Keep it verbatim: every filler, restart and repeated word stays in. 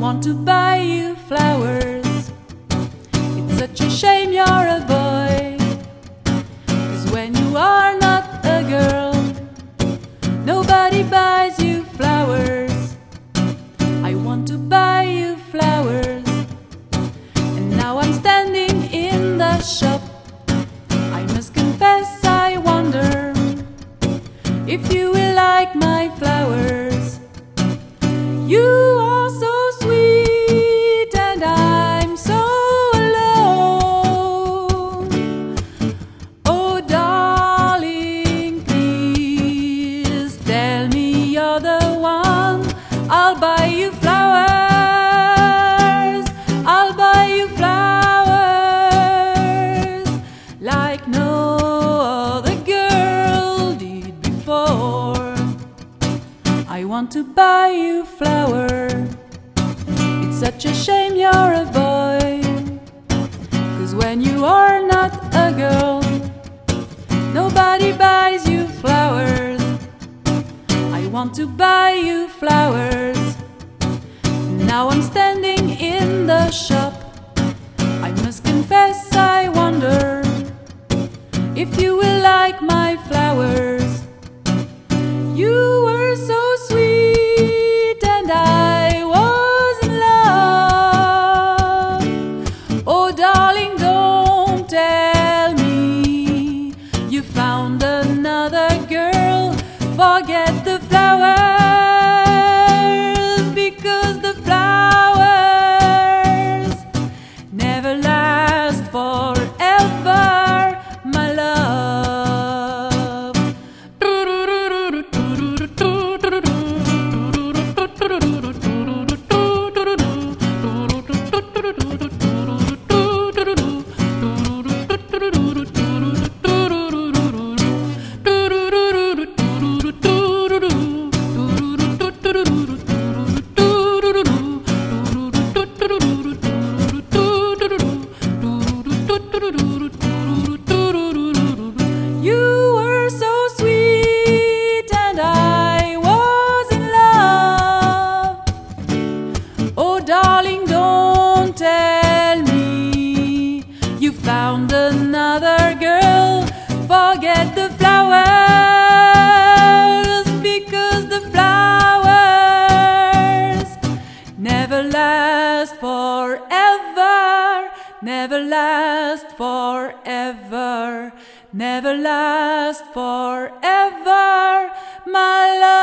want to buy you flowers. It's such a shame you're a boy, 'cause when you are not a girl, nobody buys you flowers. I want to buy you flowers, and now I'm standing in the shop. I must confess I wonder if you will like my flowers. You are so sweet and I'm so alone. Oh darling, please tell me you're the one. I'll buy you flowers. I'll buy you flowers like no other girl did before. I want to buy you flower. It's such a shame you're a boy, 'cause when you are not a girl, nobody buys you flowers. I want to buy you flowers. Now I'm standing in the shop. I must confess I wonder if you will like my flowers. You were so sweet and I was in love. Oh darling, don't tell me you found another girl. Forget the flowers, because the flowers never last forever, my love. You were so sweet and I was in love. Oh darling, don't tell me you found another girl. Forget the flowers, because the flowers never last forever, never last forever, never last forever, my love.